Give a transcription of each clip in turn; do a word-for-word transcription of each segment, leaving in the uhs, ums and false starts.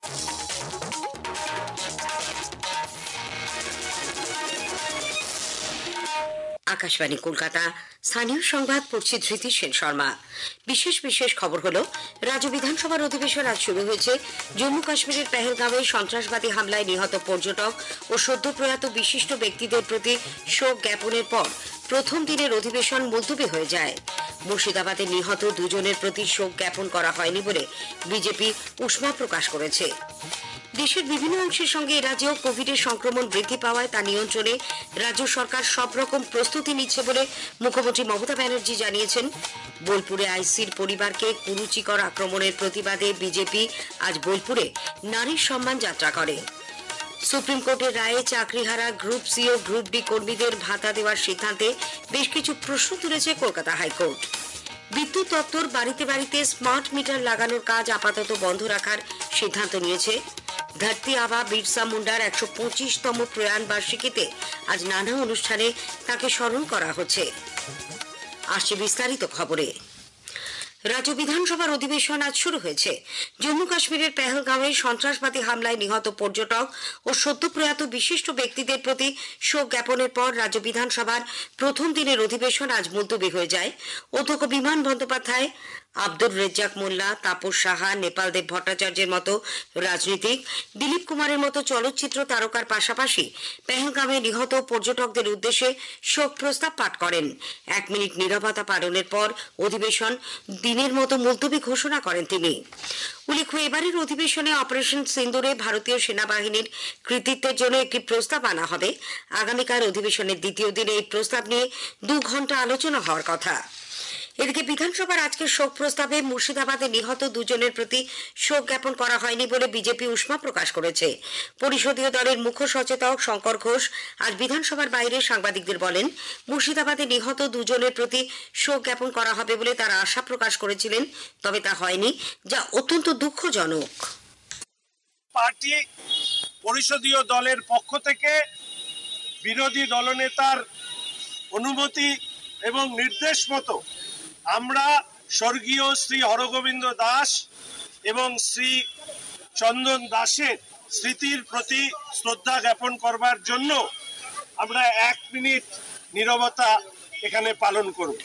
আকাশবাণী কলকাতা, স্থানীয় সংবাদ পড়ছি ধৃতি সেন শর্মা। বিশেষ বিশেষ খবর হলো, রাজ্য বিধানসভার অধিবেশন আজ শুরু হয়েছে। জম্মু কাশ্মীরের পেহেলগাঁওয়ে সন্ত্রাসবাদী হামলায় নিহত পর্যটক ও সদ্য প্রয়াত বিশিষ্ট ব্যক্তিদের প্রতি শোক জ্ঞাপনের পর প্রথম দিনের অধিবেশন মুলতবি হয়ে যায়। মুর্শিদাবাদে নিহত দুজনের প্রতি শোক জ্ঞাপন করা হয়নি বলে বিজেপি উষ্মা প্রকাশ করেছে। দেশের বিভিন্ন অংশের সঙ্গে এ রাজ্যেও কোভিডের সংক্রমণ বৃদ্ধি পাওয়ায় তা নিয়ন্ত্রণে রাজ্য সরকার সব রকম প্রস্তুতি নিচ্ছে বলে মুখ্যমন্ত্রী মমতা ব্যানার্জি জানিয়েছেন। বোলপুরে আইসির পরিবারকে কুরুচিকর আক্রমণের প্রতিবাদে বিজেপি আজ বোলপুরে নারীর সম্মান যাত্রা করে। সুপ্রিম কোর্টের রায়ে চাকরিহারা গ্রুপ সি ও গ্রুপ ডি কর্মীদের ভাতা দেওয়ার সিদ্ধান্তে বেশ কিছু প্রশ্ন তুলেছে কলকাতা হাইকোর্ট। বিদ্যুৎ দপ্তর বাড়িতে বাড়িতে স্মার্ট মিটার লাগানোর কাজ আপাতত বন্ধ রাখার সিদ্ধান্ত নিয়েছে। ধরতি আবা বিরসা মুন্ডার একশো পঁচিশতম প্রয়াণ বার্ষিকীতে আজ নানা অনুষ্ঠানে তাকে স্মরণ করা হচ্ছে। আসছে বিস্তারিত খবরে। রাজ্য বিধানসভার অধিবেশন আজ শুরু হয়েছে। জম্মু কাশ্মীরের পেহেলগাঁওয়ে সন্ত্রাসবাদী হামলায় নিহত পর্যটক ও সদ্য প্রয়াত বিশিষ্ট ব্যক্তিদের প্রতি শোক জ্ঞাপনের পর রাজ্য বিধানসভার প্রথম দিনের অধিবেশন আজ মুলতবি হয়ে যায়। অধ্যক্ষ বিমান বন্দ্যোপাধ্যায়, আব্দুর রেজ্জাক মোল্লা, তাপস সাহা, নেপাল দেব ভট্টাচার্যের মতো রাজনীতিক, দিলীপ কুমারের মতো চলচ্চিত্র তারকার পাশাপাশি পেহেলগাঁওয়ে নিহত পর্যটকদের উদ্দেশ্যে শোক প্রস্তাব পাঠ করেন। এক মিনিট নীরবতা পালনের পর অধিবেশন দিনের মতো মুলতবি ঘোষণা করেন তিনি। উল্লেখ্য, এবারের অধিবেশনে অপারেশন সিন্দুরে ভারতীয় সেনাবাহিনীর কৃতিত্বের জন্য একটি প্রস্তাব আনা হবে। আগামীকাল অধিবেশনের দ্বিতীয় দিনে এই প্রস্তাব নিয়ে দু ঘন্টা আলোচনা হওয়ার কথা। এদিকে বিধানসভার আজকের শোক প্রস্তাবে মুর্শিদাবাদে নিহত দুজনের প্রতি শোক জ্ঞাপন করা হয়নি বলে বিজেপি উষ্মা প্রকাশ করেছে। পরিষদীয় দলের মুখ্য সচেতক শঙ্কর ঘোষ আজ বিধানসভার বাইরে সাংবাদিকদের বলেন, মুর্শিদাবাদে নিহত দুজনের প্রতি শোক জ্ঞাপন করা হবে বলে তারা আশা প্রকাশ করেছিলেন, তবে তা হয়নি, যা অত্যন্ত দুঃখজনক। পার্টি পরিষদীয় দলের পক্ষ থেকে বিরোধী দলনেতার অনুমতি এবং নির্দেশ মতো আমরা স্বর্গীয় শ্রী হরগোবিন্দ দাস এবং শ্রী চন্দন দাসের স্মৃতির প্রতি শ্রদ্ধা জ্ঞাপন করবার জন্য আমরা এক মিনিট নীরবতা এখানে পালন করব।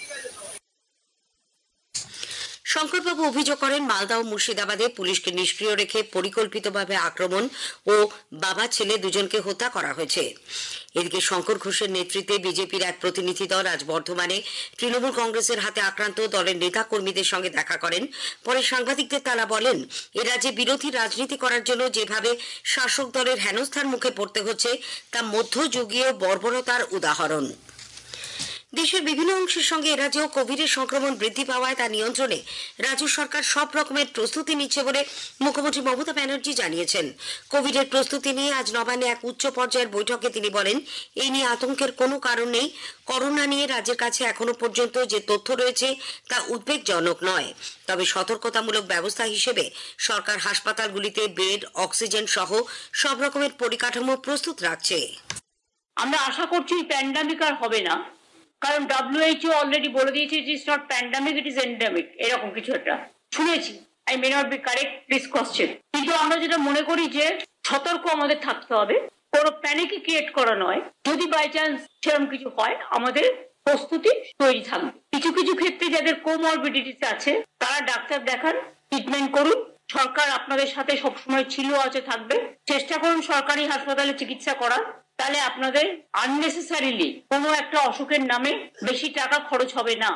শঙ্করবাবু অভিযোগ করেন, মালদা ও মুর্শিদাবাদে পুলিশকে নিষ্ক্রিয় রেখে পরিকল্পিতভাবে আক্রমণ ও বাবা ছেলে দুজনকে হত্যা করা হয়েছে। এদিকে শঙ্কর ঘোষের নেতৃত্বে বিজেপির এক প্রতিনিধি দল আজ বর্ধমানে তৃণমূল কংগ্রেসের হাতে আক্রান্ত দলের নেতা কর্মীদের সঙ্গে দেখা করেন। পরে সাংবাদিকদের তারা বলেন, এ রাজ্যে বিরোধী রাজনীতি করার জন্য যেভাবে শাসক দলের হেনস্থার মুখে পড়তে হচ্ছে তা মধ্যযুগীয় বর্বরতার উদাহরণ। দেশের বিভিন্ন অংশের সঙ্গে এ রাজ্যেও কোভিডের সংক্রমণ বৃদ্ধি পাওয়ায় তা নিয়ন্ত্রণে রাজ্য সরকার সব রকমের প্রস্তুতি নিচ্ছে বলে মুখ্যমন্ত্রী মমতা ব্যানার্জি জানিয়েছেন। কোভিডের প্রস্তুতি নিয়ে আজ নবান্নে এক উচ্চ পর্যায়ের বৈঠকে তিনি বলেন, এই নিয়ে আতঙ্কের কোনো কারণ নেই। করোনা নিয়ে রাজ্যের কাছে এখনো পর্যন্ত যে তথ্য রয়েছে তা উদ্বেগজনক নয়, তবে সতর্কতামূলক ব্যবস্থা হিসেবে সরকার হাসপাতালগুলিতে বেড, অক্সিজেন সহ সব রকমের পরিকাঠামো প্রস্তুত রাখছে। আমরা আশা করছি প্যান্ডামিক আর হবে না, কারণ ডব্লিউএইচও অলরেডি বলে দিয়েছে it is not pandemic, it is endemic, এরকম কিছু একটা শুনেছি। I may not be correct, please question. কিন্তু আমরা যেটা মনে করি যে সতর্ক আমাদের থাকতে হবে, কোনো প্যানিক ক্রিয়েট করা নয়। যদি বাই চান্স সেরকম কিছু হয়, আমাদের প্রস্তুতি তৈরি থাকবে। কিছু কিছু ক্ষেত্রে যাদের কোমরবিডিটিস আছে তারা ডাক্তার দেখান, ট্রিটমেন্ট করুন। সরকার আপনাদের সাথে সবসময় ছিল, আছে, থাকবে। চেষ্টা করুন সরকারি হাসপাতালে চিকিৎসা করার, তাহলে আপনাদের আননেসেসারিলি কোনো একটা অসুখের নামে বেশি টাকা খরচ হবে না।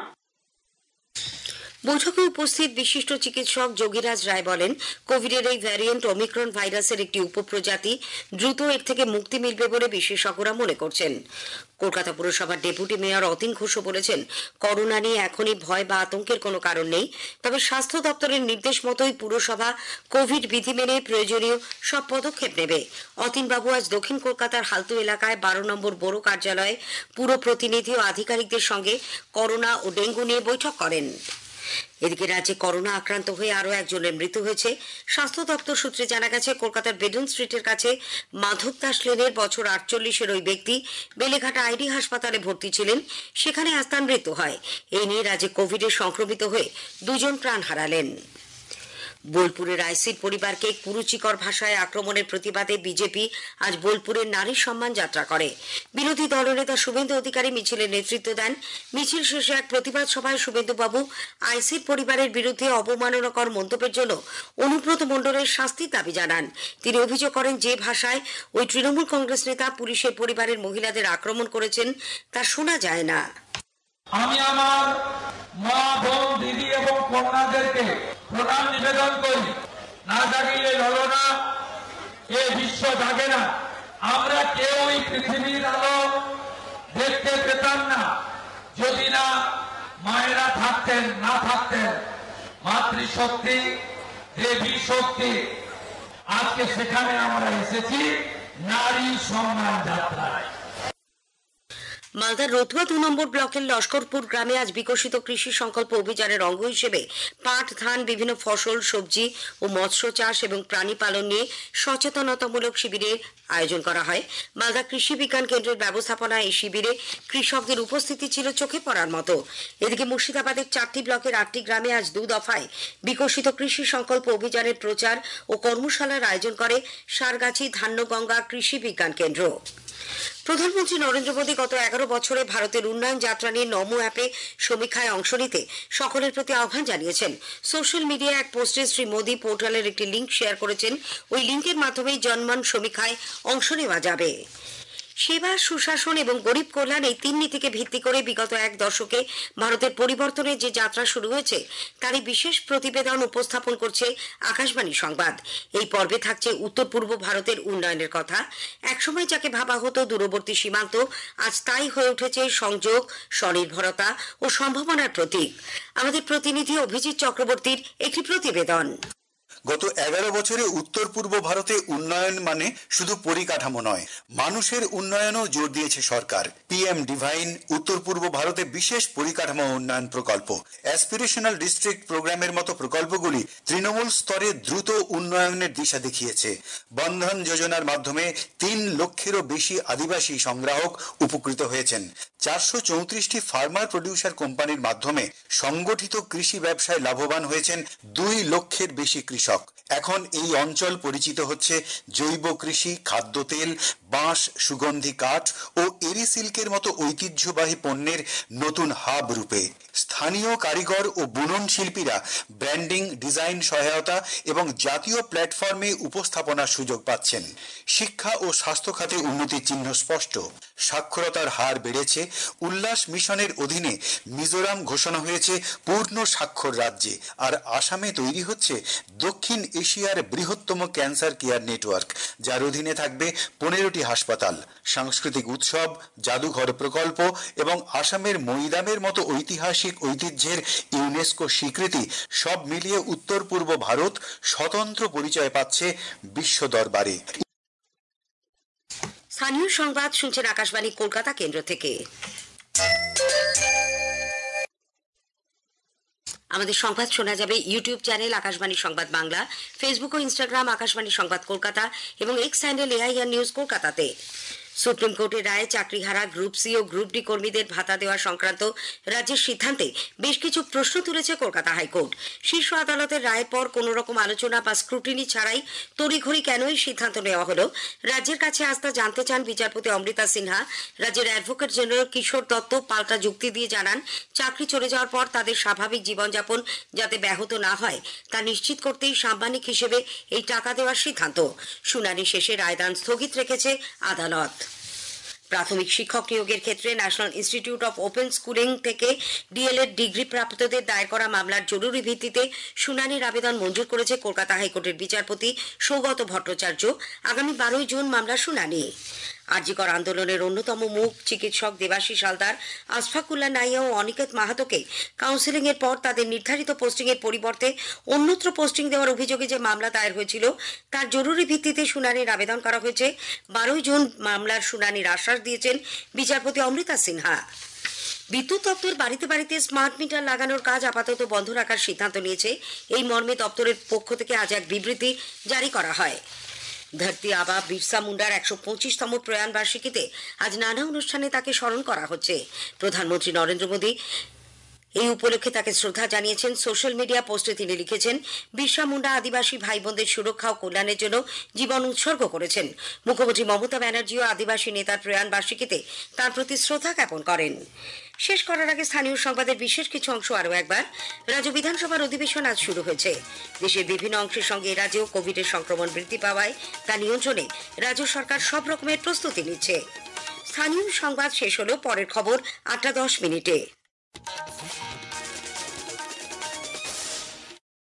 বৈঠকে উপস্থিত বিশিষ্ট চিকিৎসক যোগীরাজ রায় বলেন, কোভিডের এই ভ্যারিয়েন্ট ওমিক্রন ভাইরাসের একটি উপপ্রজাতি, দ্রুত এর থেকে মুক্তি মিলবে বলে বিশেষজ্ঞরা মনে করছেন। কলকাতা পুরসভার ডেপুটি মেয়র অতীন ঘোষও বলেছেন, করোনা নিয়ে এখনই ভয় বা আতঙ্কের কোনো কারণ নেই, তবে স্বাস্থ্য দপ্তরের নির্দেশ মতোই পুরসভা কোভিড বিধি মেনে প্রয়োজনীয় সব পদক্ষেপ নেবে। অতীনবাবু আজ দক্ষিণ কলকাতার হালতু এলাকায় বারো নম্বর বড় কার্যালয়ে পুর প্রতিনিধি ও আধিকারিকদের সঙ্গে করোনা ও ডেঙ্গু নিয়ে বৈঠক করেন। এদিকে রাজ্যে করোনা আক্রান্ত হয়ে আরো একজনের মৃত্যু হয়েছে। স্বাস্থ্য দপ্তর সূত্রে জানা গেছে, কলকাতার বেডন স্ট্রিটের কাছে মাধব দাস লেনের বছর আটচল্লিশের ওই ব্যক্তি বেলেঘাটা আইডি হাসপাতালে ভর্তি ছিলেন, সেখানে আজ তার মৃত্যু হয়। এই নিয়ে রাজ্যে কোভিডে সংক্রমিত হয়ে দুজন প্রাণ হারালেন। বোলপুরের আইসির পরিবারকে কুরুচিকর ভাষায় আক্রমণের প্রতিবাদে বিজেপি আজ বোলপুরের নারী সম্মান যাত্রা করে। বিরোধী দলনেতা শুভেন্দু অধিকারী মিছিলের নেতৃত্ব দেন। মিছিল শেষে এক প্রতিবাদ সভায় শুভেন্দুবাবু আইসির পরিবারের বিরুদ্ধে অবমাননাকর মন্তব্যের জন্য অনুব্রত মণ্ডলের শাস্তির দাবি জানান। তিনি অভিযোগ করেন, যে ভাষায় ওই তৃণমূল কংগ্রেস নেতা পুলিশের পরিবারের মহিলাদের আক্রমণ করেছেন তা শোনা যায় না। আমি আমার মা, বোন, দিদি এবং কন্যাদেরকে প্রণাম নিবেদন করি। না জাগিলে ললনা, এ বিশ্ব জাগে না। আমরা কেউই পৃথিবীর আলো দেখতে পেতাম না যদি না মায়েরা থাকতেন, না থাকতেন মাতৃশক্তি, দেবী শক্তি। আজকে সেখানে আমরা এসেছি নারী সম্মান যাত্রায়। মালদার রতুয়া দু নম্বর ব্লকের লস্করপুর গ্রামে আজ বিকশিত কৃষি সংকল্প অভিযানের অঙ্গ হিসেবে পাট, ধান, বিভিন্ন ফসল, সবজি ও মৎস্য চাষ এবং প্রাণী পালন নিয়ে সচেতনতামূলক শিবিরের আয়োজন করা হয়। মালদা কৃষি বিজ্ঞান কেন্দ্রের ব্যবস্থাপনায় এই শিবিরে কৃষকদের উপস্থিতি ছিল চোখে পড়ার মতো। এদিকে মুর্শিদাবাদের চারটি ব্লকের আটটি গ্রামে আজ দু দফায় বিকশিত কৃষি সংকল্প অভিযানের প্রচার ও কর্মশালার আয়োজন করে সারগাছি ধান্যগঙ্গা কৃষি বিজ্ঞান কেন্দ্র। প্রধানমন্ত্রী নরেন্দ্র মোদী গত এগারো বছরে ভারতের উন্নয়ন যাত্রা নিয়ে নমো অ্যাপে সমীক্ষায় অংশ নিতে সকলের প্রতি আহ্বান জানিয়েছেন। সোশ্যাল মিডিয়ায় এক পোস্টে শ্রী মোদী পোর্টালের একটি লিঙ্ক শেয়ার করেছেন। ওই লিঙ্কের মাধ্যমেই জনমন সমীক্ষায় অংশ নেওয়া যাবে। সেবা, সুশাসন এবং গরিব কল্যাণ এই তিন নীতিকে ভিত্তি করে বিগত এক দশকে ভারতের পরিবর্তনের যে যাত্রা শুরু হয়েছে তারই বিশেষ প্রতিবেদন উপস্থাপন করছে আকাশবাণী সংবাদ। এই পর্বে থাকছে উত্তর পূর্ব ভারতের উন্নয়নের কথা। একসময় যাকে ভাবা হতো দূরবর্তী সীমান্ত, আজ তাই হয়ে উঠেছে সংযোগ, স্বনির্ভরতা ও সম্ভাবনার প্রতীক। আমাদের প্রতিনিধি অভিজিৎ চক্রবর্তীর একটি প্রতিবেদন। গত এগারো বছরে উত্তর পূর্ব ভারতে উন্নয়ন মানে শুধু পরিকাঠামো নয়, মানুষের উন্নয়নও জোর দিয়েছে সরকার। পিএম ডিভাইন উত্তর পূর্ব ভারতে বিশেষ পরিকাঠামো উন্নয়ন প্রকল্প, অ্যাসপিরেশনাল ডিস্ট্রিক্ট প্রোগ্রামের মতো প্রকল্পগুলি তৃণমূল স্তরে দ্রুত উন্নয়নের দিশা দেখিয়েছে। বন্ধন যোজনার মাধ্যমে তিন লক্ষেরও বেশি আদিবাসী সংগ্রাহক উপকৃত হয়েছেন। চারশো চৌত্রিশটি ফার্মার প্রডিউসার কোম্পানির মাধ্যমে সংগঠিত কৃষি ব্যবসায় লাভবান হয়েছেন দুই লক্ষের বেশি কৃষক। এখন এই অঞ্চল পরিচিত হচ্ছে জৈব কৃষি, খাদ্য তেল, বাঁশ, সুগন্ধি কাঠ ও এরি সিল্কের মতো ঐতিহ্যবাহী পণ্যের নতুন হাব রূপে। স্থানীয় কারিগর ও বুনন শিল্পীরা ব্র্যান্ডিং, ডিজাইন সহায়তা এবং জাতীয় প্ল্যাটফর্মে উপস্থাপনার সুযোগ পাচ্ছেন। শিক্ষা ও স্বাস্থ্য খাতে উন্নতির চিহ্ন স্পষ্ট। সাক্ষরতার হার বেড়েছে। উল্লাস মিশনের অধীনে মিজোরাম ঘোষণা হয়েছে পূর্ণ স্বাক্ষর রাজ্যে, আর আসামে তৈরি হচ্ছে দক্ষিণ এশিয়ার বৃহত্তম ক্যান্সার কেয়ার নেটওয়ার্ক, যার অধীনে থাকবে পনেরোটি হাসপাতাল। সাংস্কৃতিক উৎসব, জাদুঘর প্রকল্প এবং আসামের মৈদামের মতো ঐতিহাসিক ঐতিহ্যের ইউনেস্কো স্বীকৃতি সব মিলিয়ে উত্তর পূর্ব ভারত স্বতন্ত্র পরিচয় পাচ্ছে বিশ্ব দরবারে। স্থানীয় সংবাদ শুনছেন আকাশবাণী কলকাতা কেন্দ্র থেকে। আমাদের সংবাদ শোনা যাবে ইউটিউব চ্যানেল আকাশবাণী সংবাদ বাংলা, ফেসবুক ও ইনস্টাগ্রাম আকাশবাণী সংবাদ কলকাতা এবং এক্স হ্যান্ডেল এআইআর নিউজ কলকাতাতে। সুপ্রিম কোর্টের রায়ে চাকরিহারা গ্রুপ সি ও গ্রুপ ডি কর্মীদের ভাতা দেওয়া সংক্রান্ত রাজ্যের সিদ্ধান্তে বেশ কিছু প্রশ্ন তুলেছে কলকাতা হাইকোর্ট। শীর্ষ আদালতের রায়ের পর কোন রকম আলোচনা বা স্ক্রুটিনি ছাড়াই তড়িঘড়ি কেন এই সিদ্ধান্ত নেওয়া হলো, রাজ্যের কাছে আজ তা জানতে চান বিচারপতি অমৃতা সিনহা। রাজ্যের অ্যাডভোকেট জেনারেল কিশোর দত্ত পাল্টা যুক্তি দিয়ে জানান, চাকরি চলে যাওয়ার পর তাদের স্বাভাবিক জীবনযাপন যাতে ব্যাহত না হয় তা নিশ্চিত করতেই সাম্মানিক হিসেবে এই টাকা দেওয়ার সিদ্ধান্ত। শুনানি শেষে রায়দান স্থগিত রেখেছে আদালত। প্রাথমিক শিক্ষক নিয়োগের ক্ষেত্রে national institute of open schooling থেকে ডিএলএড ডিগ্রি প্রাপ্তদের দায়ের করা মামলার জরুরি ভিত্তিতে শুনানির আবেদন মঞ্জুর করেছে কলকাতা হাইকোর্টের বিচারপতি সৌগত ভট্টাচার্য। আগামী বারোই জুন মামলার শুনানি। আরজিকর আন্দোলনের অন্যতম মুখ চিকিৎসক দেবাশিস হালদার, আশফাকুল্লাহ নাইয়া ও অনিকেত মাহাতোকে কাউন্সেলিং এর পর তাদের নির্ধারিত পোস্টিং এর পরিবর্তে অন্যত্র পোস্টিং দেওয়ার অভিযোগে যে মামলা দায়ের হয়েছিল তার জরুরি ভিত্তিতে শুনানির আবেদন করা হয়েছে। বারোই জুন মামলার শুনানির আশ্বাস দিয়েছেন বিচারপতি অমৃতা সিনহা। বিদ্যুৎ দপ্তর বাড়িতে বাড়িতে স্মার্ট মিটার লাগানোর কাজ আপাতত বন্ধ রাখার সিদ্ধান্ত নিয়েছে। এই মর্মে দপ্তরের পক্ষ থেকে আজ এক বিবৃতি জারি করা হয়। ধরতি আবা বিরসা মুন্ডার একশো পঁচিশতম প্রয়াণ বার্ষিকীতে আজ নানা অনুষ্ঠানে তাকে স্মরণ করা হচ্ছে। প্রধানমন্ত্রী নরেন্দ্র মোদী এই উপলক্ষে তাকে শ্রদ্ধা জানিয়েছেন। সোশ্যাল মিডিয়া পোস্টে তিনি লিখেছেন, বিরসা মুন্ডা আদিবাসী ভাই বোনদের সুরক্ষা ও কল্যাণের জন্য জীবন উৎসর্গ করেছেন। মুখ্যমন্ত্রী মমতা ব্যানার্জিও আদিবাসী নেতার প্রয়াণ বার্ষিকীতে তার প্রতি শ্রদ্ধা জ্ঞাপন করেন। শেষ করার আগে স্থানীয় সংবাদের বিশেষ কিছু অংশ আরও একবার। রাজ্য বিধানসভার অধিবেশন আজ শুরু হয়েছে। দেশের বিভিন্ন অংশের সঙ্গে এ রাজ্যেও কোভিডের সংক্রমণ বৃদ্ধি পাওয়ায় তা নিয়ন্ত্রণে রাজ্য সরকার সব রকমের প্রস্তুতি নিচ্ছে। স্থানীয় সংবাদ শেষ হলো। পরের খবর আটটা দশ মিনিটে।